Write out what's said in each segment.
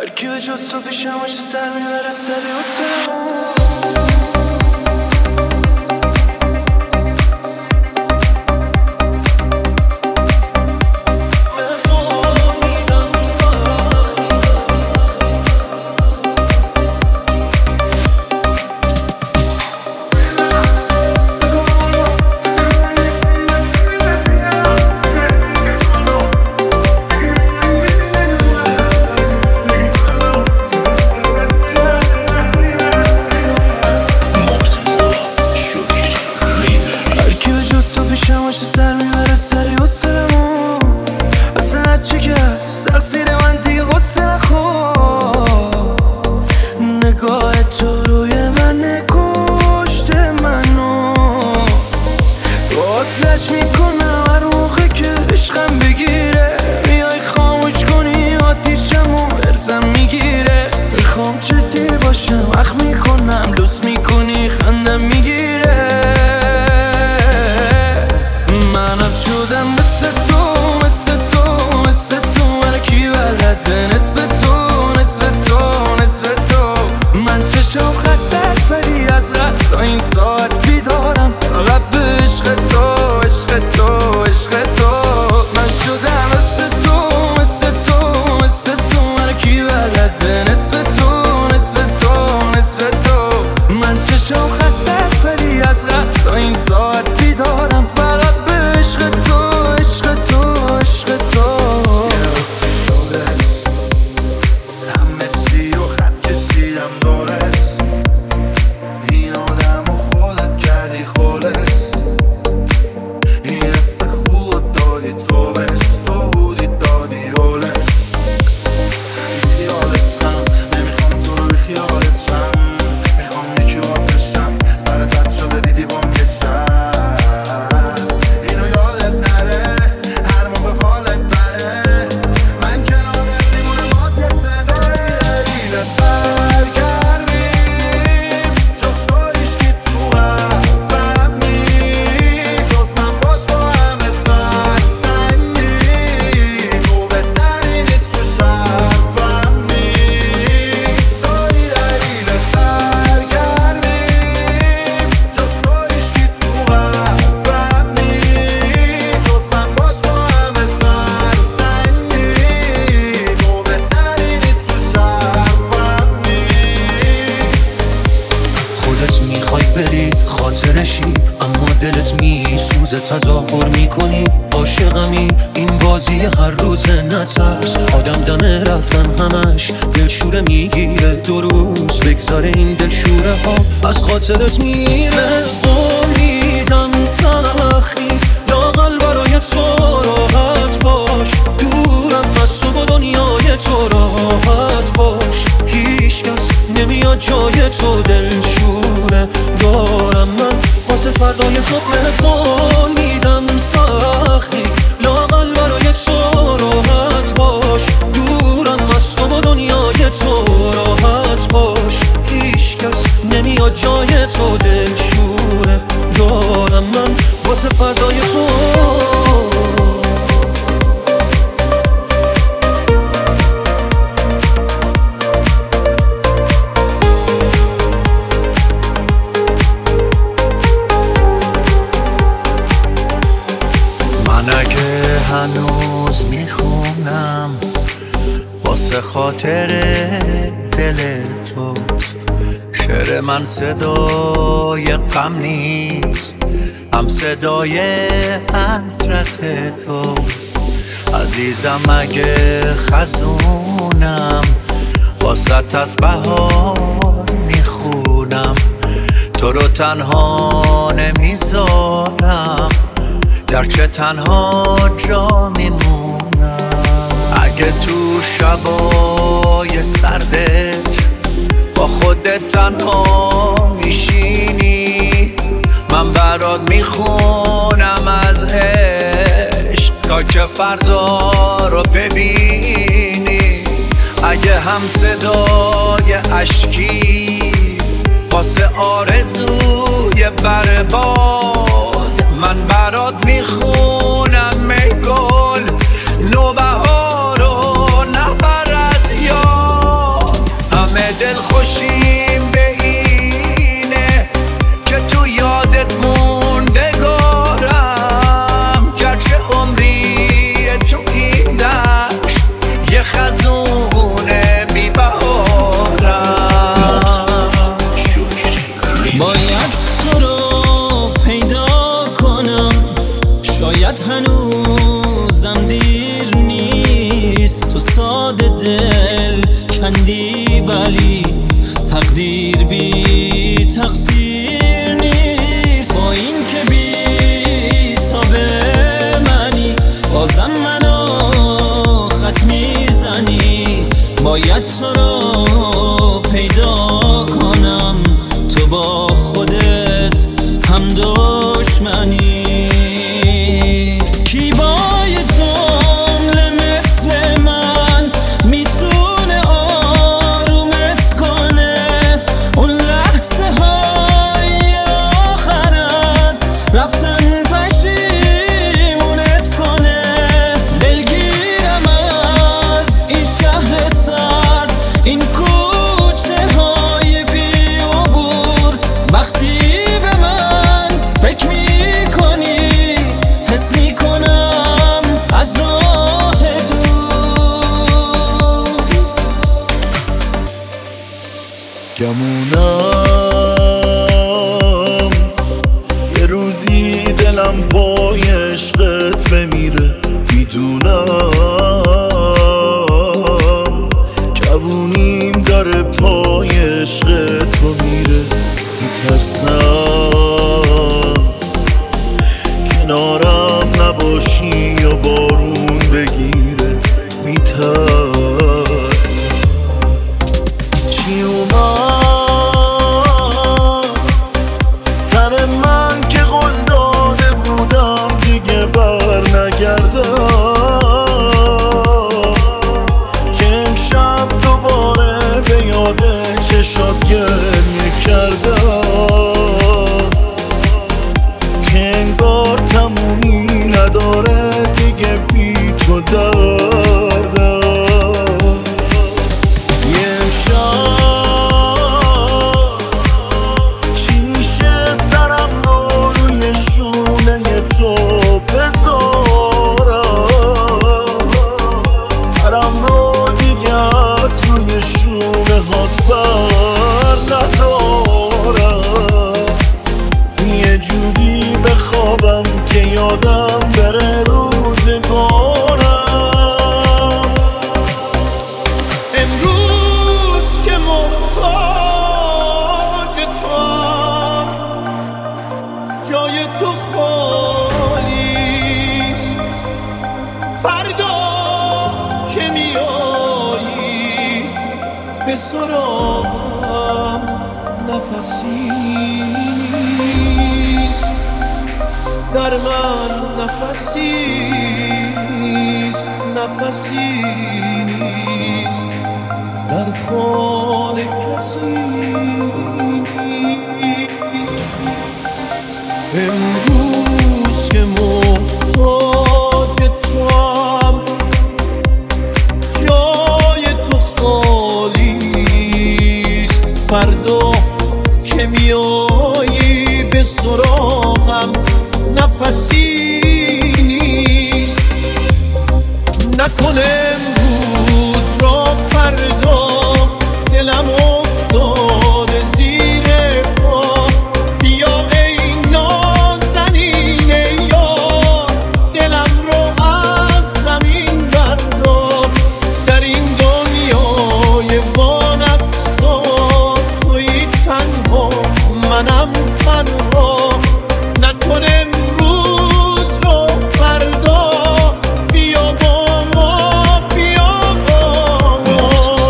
هرکی به جز تو پیشم باشه سر میبره سری و سرمون. سر میبره سری و سرمون. اصلا هرچی که هست تقصیر من دیگه غصه نخور. نگاه تو روی من کشته منو. وصلش میکنم هر موقع که عشقم بگیره. میای خاموش کنی آتیشمو ارزم میگیره. میخوام جدی باشم اخ میکنم لوس میکنی خندم میگیره. شدم مثل تو هرکی بلده نصف تو من چشم خسته است ولی از غصه این ساعت بیدارم فقط به عشق تو من شدم مثل تو هرکی بلده نصف تو من چشم خسته است ولی از غصه این ساعت بیدارم فقط به عشق تو. همه چی رو خط کشیدم دورش. این آدم رو خودت کردی خودش. این حس خوب دادی تو بهش. تو بودی دادی رولش. بیخیالشم نمیخوام تو رو بیخیالت شم. میخوام یکی باشم سر تد شده دیدی بام کشم. خاطرشی اما دلت میسوزه تظاهر میکنی عاشقمی. این بازی هر روز نترس آدم دم رفتن همش دلشوره میگیره. 2 روز بگذاره این دلشوره ها از خاطرت میره. امیدم سخت نیست لااقل برای تو راحت باش. دورم از تو با دنیای تو راحت باش. هیچ کس نمیاد جای تو دلشوره دارم من واسه فردای تو مهربان میدم سختی لااقل برای تو راحت باش. دورم از تو با دنیای تو راحت باش. هیچ کس نمیاد جای تو دلشوره دارم من واسه فردای تو. هنوز میخونم واسه خاطر دل توست. شعر من صدای غم نیست هم صدای حسرت توست. عزیزم اگه خزونم واسه از بهار میخونم. تو رو تنها نمیذارم گرچه تنها جا میمونم. اگه تو شبای سردت با خودت تنها میشینی من برات میخونم از عشق تا که فردا رو ببینی. اگه هم صدای اشکی واسه آرزوی برباد من برات میخونم ای گل نوبهارو نبر از یاد. خزون بی بهارم. باید تو رو پیدا کنم، شاید هنوزم دیر نیست. تو ساده دل کندی ولی تقدیر بی تقصیر نیست. با این که بی تاب منی بازم منو خط میزنی. باید تو رو پیدا کنم، تو با خودت هم دشمنی. کی با یه جمله مثل من میتونه آرومت کنه؟ اون لحظه های آخر از رفتن پشیمونت کنه. دلگیرم از این شهر سرد، این کوچه های بی عبور. وقتی به من فکر میکنی حس میکنم از راه دور. گمونم یه روزی دلم پای عشقت بمیره. میدونم جوونیم داره پای عشقت میره. میترسم کنارم نباشی یا بارون بگیره. میترسم چی اومد سر من که قول داده بودم دیگه بر نگردم، که امشب دوباره به یاد چشات گریه کردم، که انگار تمومی نداره دیگه بی تو دردم. یه امشب چی میشه سرم رو روی شونه تو بذارم، سرم رو دیگه از روی شونه هات بر ندارم. یه جوری بخوابم که یادم بره روزگارم. امروز که محتاج توام، جای تو خالیست. فردا که میایی به سراغم نفسی نیست، در من نفسی نیست، نفسی نیست، در خانه کسی نیست. امروز که محتاج توام، جای تو خالیست. فردا که میایی به سراغم نفسی نیست. نکنه امروز را فردا دلم افتاده زیر پا. بیا ای نازنین یار، دلم رو از زمین بردار. در این دنیای وانفسا تویی تنها، منم تنها. نکنه امروز رو فردا بیا با ما، بیا با ما.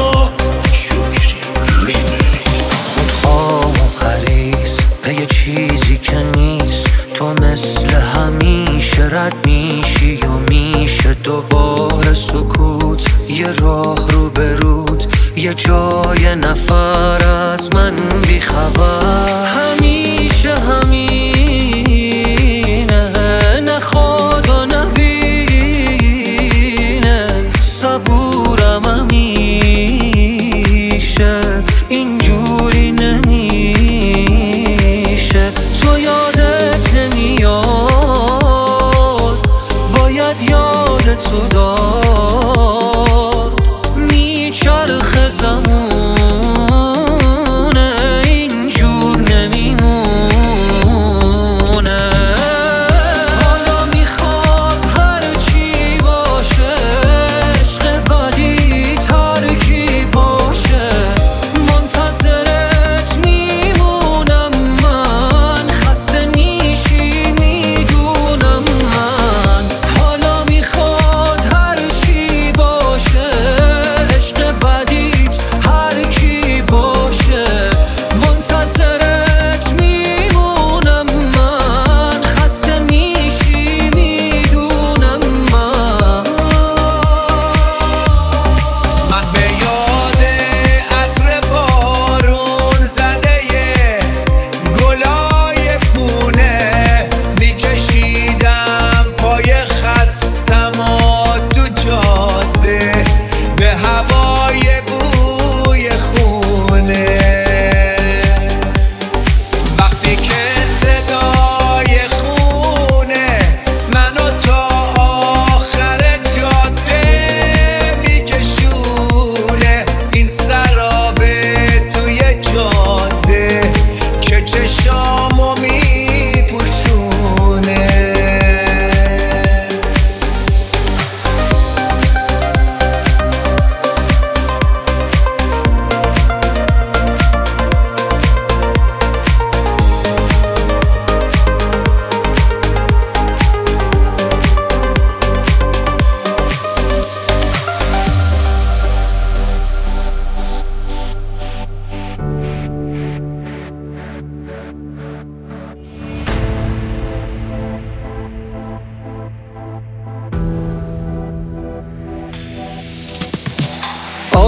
خودخواه و حریص به یه چیزی که نیست. تو مثل همیشه رد میشی و میشه دوباره سکوت. یه راه رو برود، یه جای نفر از من بیخبر. همیشه همینه، نخواد و نبینه. صبورم همیشه اینجوری نمیشه. تو یادت نمیاد، باید یادت تو داد.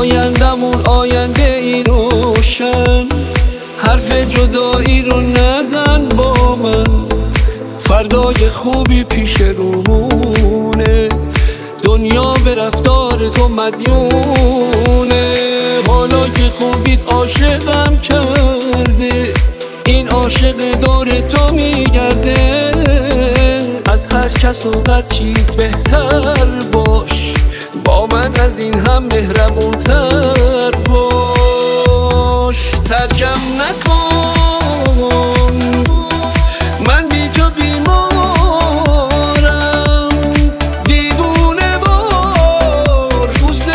آیندمون آینده ای روشن، حرف جدایی رو نزن با من، فردای خوبی پیش رومونه، دنیا به رفتار تو مدیونه. حالا که خوبیت عاشقم کرده، این عاشق دور تو میگرده، از هر کس و هر چیز بهتر باش، با من از این هم مهربونتر باش. ترکم نکن، من بی تو بیمارم، دیوونه بار دوست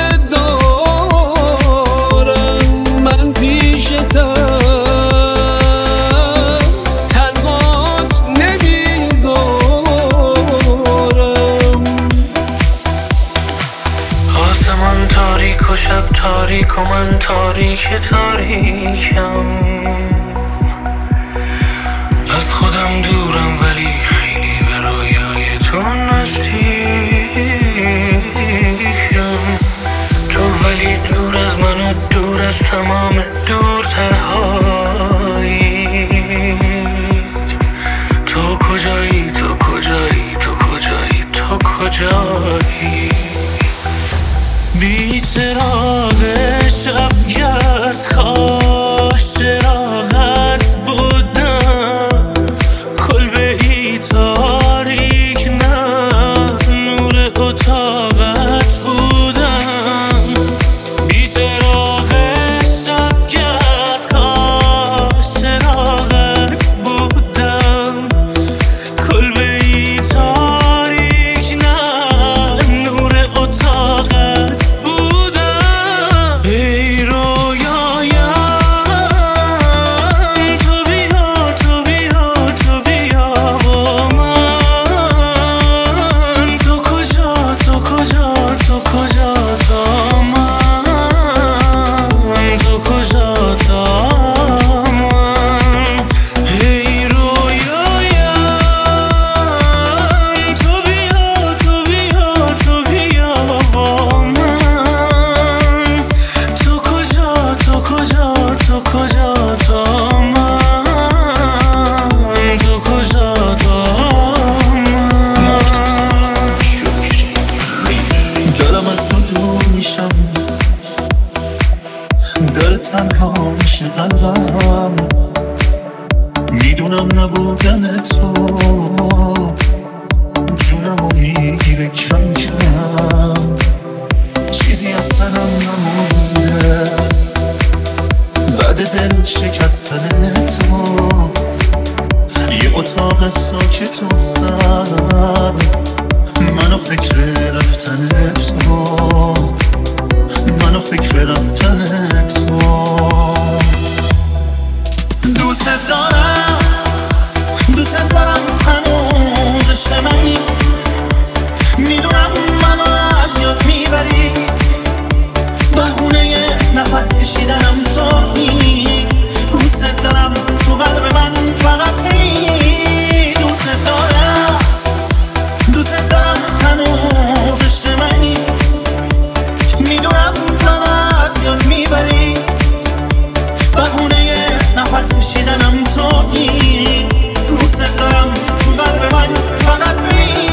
دارم، من پیشتم تنهات نمیذارم. آسمان تاریک و شب تاریک و من تاریک تاریکم، از خودم دورم ولی خیلی به رویای تو نزدیکم. تو ولی دور از من و دور از تمام دورترهایی. تو کجایی تو کجایی تو کجایی تو کجایی؟ بی چراغ شبگرد کاش چراغت بودم، کلبه ای تاریک نه نور اتاقت بودم. بی چراغ شبگرد کاش چراغت بودم، کلبه ای تاریک نه نور اتاقت بودم. ای رویایم تو بیا تو بیا تو بیا با من، تو کجا تو کجا تو کجا تا من، تو کجا تا من. ای رویایم تو بیا تو بیا تو بیا با من، تو کجا تو کجا تو کجا تا من، تو کجا تا من. دارم از تو دور میشم، داره تنها میشه قلبم، میدونم نبودن تو جونمو میگیره کم کم، چیزی از تنم نمونده بعد دل شکستن تو. یه اتاق ساکت و سر منو فکر رفتن تو، منو فکر رفتن تو. دوست دارم دوست دارم هنوز عشق منی، میدونم منو از یاد میبری، بهونه نفس کشیدنم تویی. دوست دارم تو قلب من فقط تویی. دوست دارم هنوز عشق منی، میدونم منو از یاد میبری، بهونه نفس کشیدنم تویی. دوست دارم تو قلب من فقط تویی.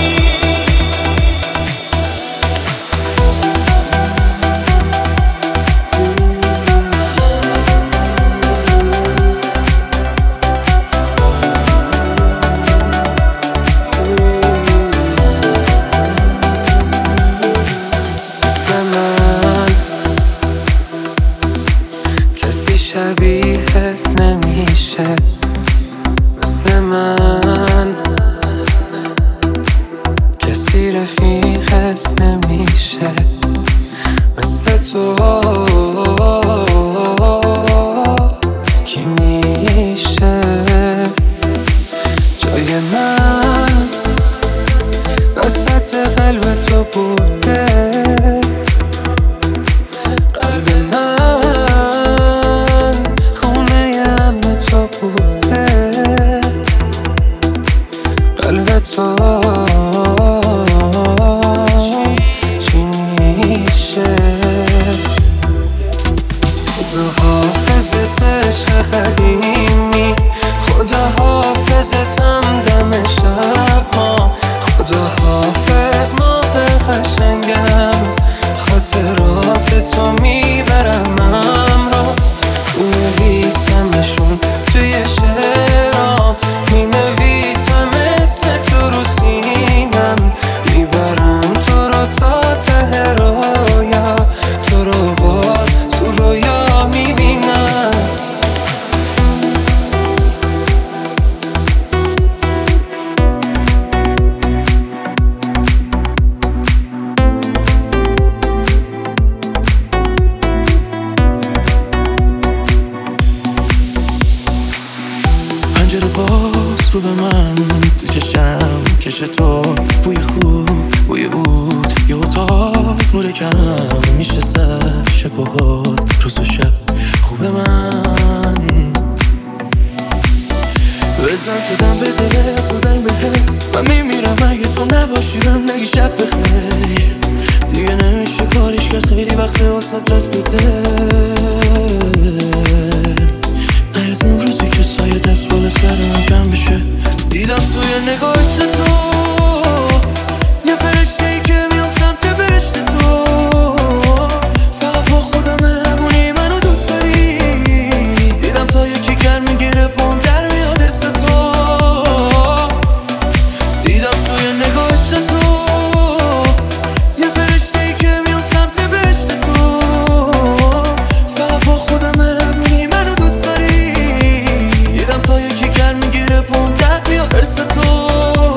شبیهت نمیشه مثل من، کسی رفیقت نمیشه مثل تو. کی میشه جای من وسط قلب تو بوده؟ قلب من رو من تو چشم چش تو، بوی خوب بوی بود یه اتاق نور کم میشه سر شب و هات روز و شب خوب من بزن تو دم به دل اصلا زنگ بهم من میمیرم اگه تو نباشی بهم نگی شب بخیر دیگه نمیشه کاریش کرد خیلی وقت واسه رفته دل نیاد اون روزی که سایه دست بالا سر من کم بشه دیدم توی نگاهش تو یه فرشته ای که میام سمت بهشت تو فقط با خودم نبونی منو دوست داری دیدم تا یکی گر میگیره پام در میاد حس تو دیدم توی نگاهش تو یه فرشته ای که میام سمت بهشت تو فقط با خودم نبونی منو دوست داری دیدم تا یکی گر میگیره پام در میاد حس تو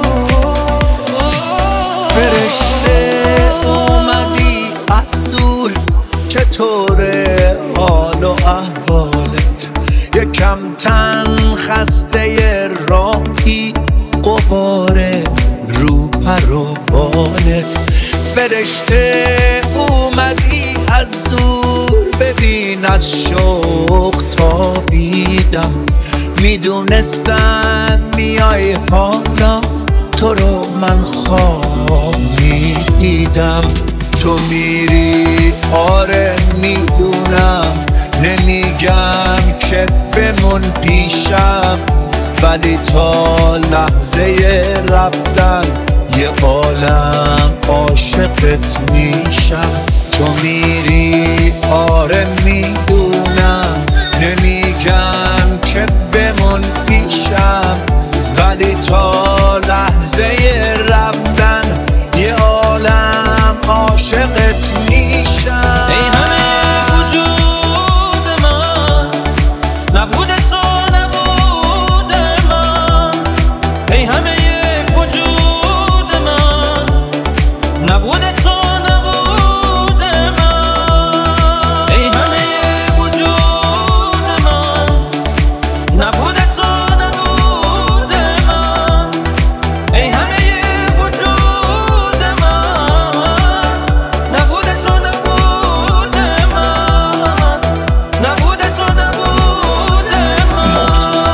فرشته اومدی از دور چطوره حال و احوالت یکم تن خسته راهی قباره رو پر و بالت فرشته اومدی از دور ببین از شوق تابیدم میدونستم میای حالا تو رو من خواب میدیدم تو میری آره میدونم نمیگم که بمون پیشم ولی تا لحظه رفتن یه عالم عاشقت میشم تو میری آره میدونم نمیگم که بمون پیشم ولی تا لحظه رفتن یه عالم عاشقت میشم ای همه وجود من نبود تو نبود من ای همه وجود من نبود تو نبود من ای همه وجود من نبود تو نبود من ای همه وجود من نبود تو نبود من نبود تو نبود من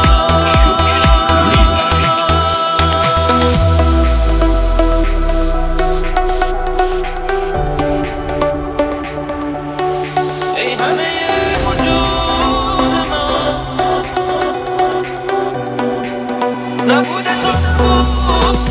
ای همه وجود من نبود تو نبود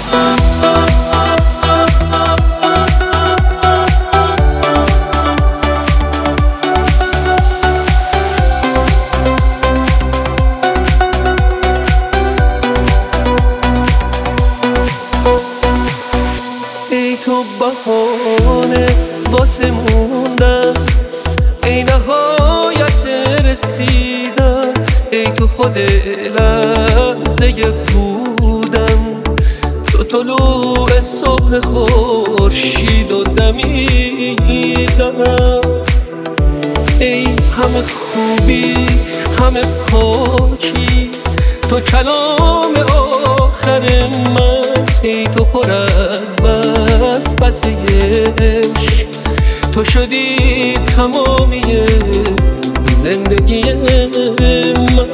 ای تو بهانه واسه موندن ای نهایت رسیدن ای تو خود لحظه بودن تو طلوع صبح خورشید و دمیدن ای همه خوبی همه پاکی تو کلام آخر من ای تو پر از بس عشق تو شدی تمامی زندگی من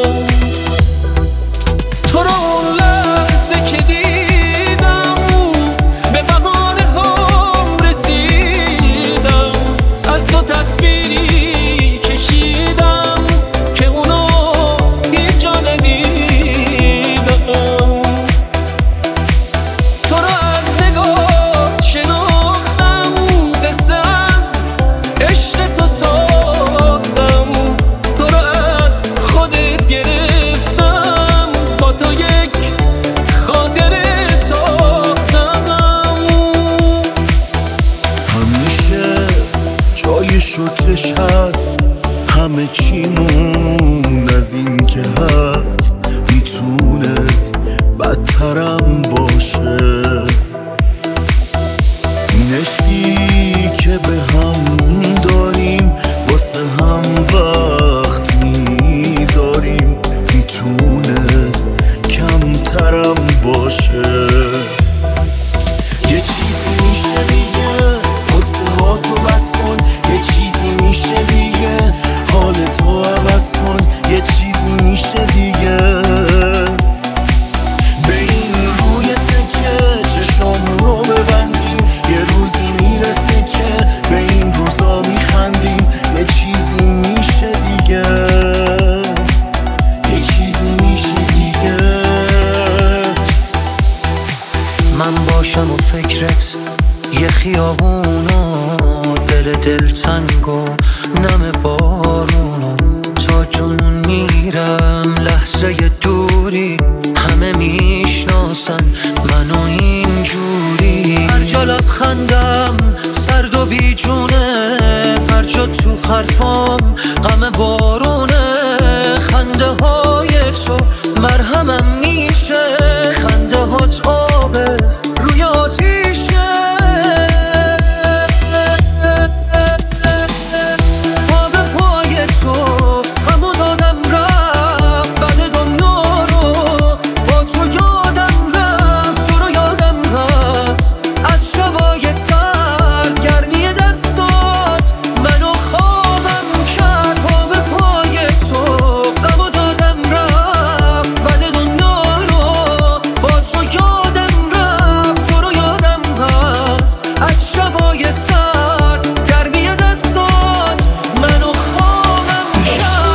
تو رو اون لحظه که دیدم به بهانه هم رسیدم از تو تصویری کشیدم که اونو هیچ جا ندیدم تو رو از نگاه شناختم قصه از عشق تو ساختم تو رو از خودت گرفتم با تو یک خاطره ساختم همیشه جای شکرش هست همه چیمون از این که هست میتونست بدترم باشه این عشقی که به هم داریم واسه هم وقت میذاریم میتونست نم بارونو تا جنون میرم. لحظه دوری همه میشناسن منو اینجوری. هر جا لبخندم سرد و بیجونه، هر جا تو حرفام غم بارونه. خنده های تو مرهمم میشه، خنده هات آبه روی آتیشه. پا به پای تو غمو دادم رفت، بعد دنیا رو با تو یادم رفت. تو رو یادم هست از شبای سرگرمی دستات منو خوابم کرد. پا به پای تو غمو دادم رفت، بعد دنیا رو با تو یادم رفت. تو رو یادم هست از شبای سرگرمی دستات منو خوابم کرد.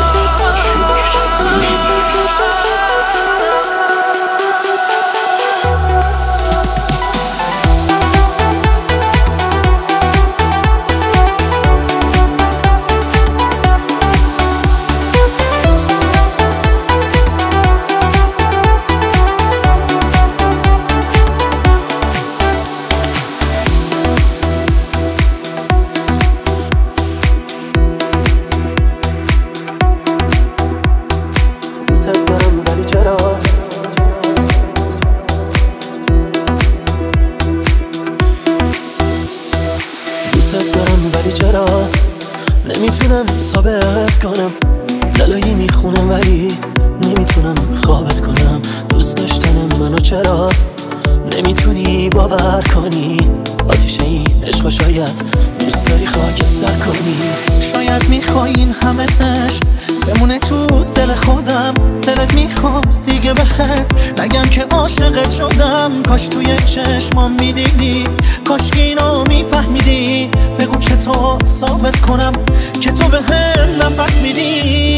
دوست دارم ولی چرا نمیتونم ثابت کنم. دلایی میخونم ولی نمیتونم خوابت کنم. دوست داشتن منو چرا نمیتونی باور کنی؟ آتیشه این عشق شاید دوست داری خاکستر کنی. شاید میخوای این همه عشق بمونه تو دل خودم. دلت میخواد دیگه بهت نگم که عاشقت شدم. کاش توی چشمام میدیدی، کاش اینو میفهمیدی. بگو چطور ثابت کنم که تو به هم نفس میدی.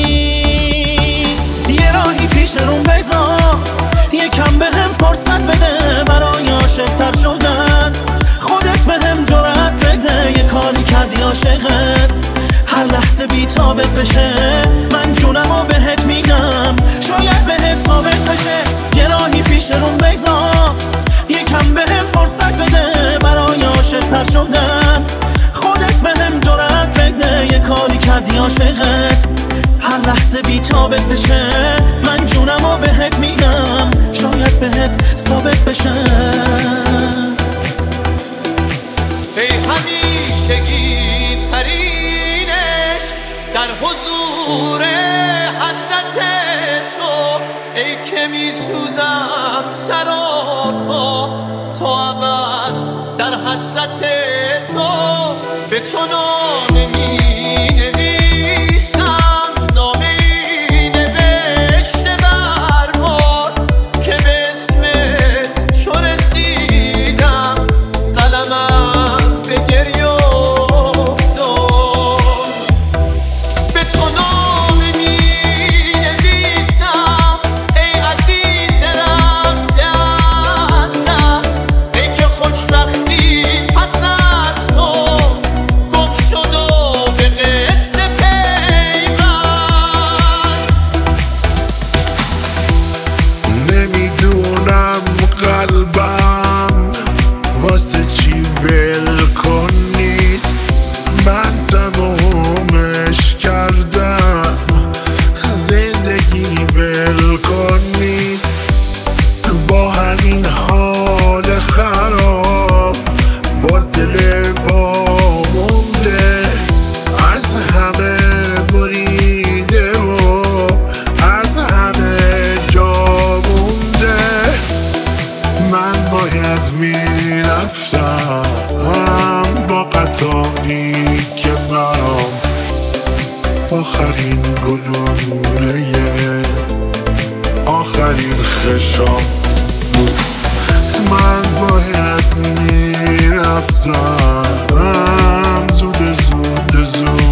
یه راهی پیش روم بذار، یکم به هم فرصت بده برای عاشق‌تر شدن. خودت به هم جرأت بده، یه کاری کردی عاشقت هر لحظه بی تابت بشه. من جونمو بهت میدم، شاید بهت ثابت بشه. یه راهی پیش روم بذار، یکم به هم فرصت بده برای عاشق‌تر شدن. خودت به هم جرأت بده، یه کاری کردی عاشقت هر لحظه بی تابت بشه. من جونمو بهت میدم، شاید بهت ثابت بشه. ای همیشگی ترینش در حضور حضرت تو، ای که میسوزم سراپا تا ابد در حسرت تو. به تو نامه مینویسم، نامه ای نوشته بر باد که به اسم تو رسیدم. قلمم به گریه افتاد. به تو نامه مینویسم ای عزیز رفته از دست، ای که خوشبختی پس از تو گم شد و به قصه پیوست. نمیدونم قلبم واسه چی ولکن نیست. من تمومش کردم، زندگی ولکن نیست. با همین حال خراب با دل وامونده، از همه بریده و از همه جا مونده. من باید میرفتم با قطاری که برام آخرین گلوله آخرین خشام بود. من باید میرفتم زود زود زود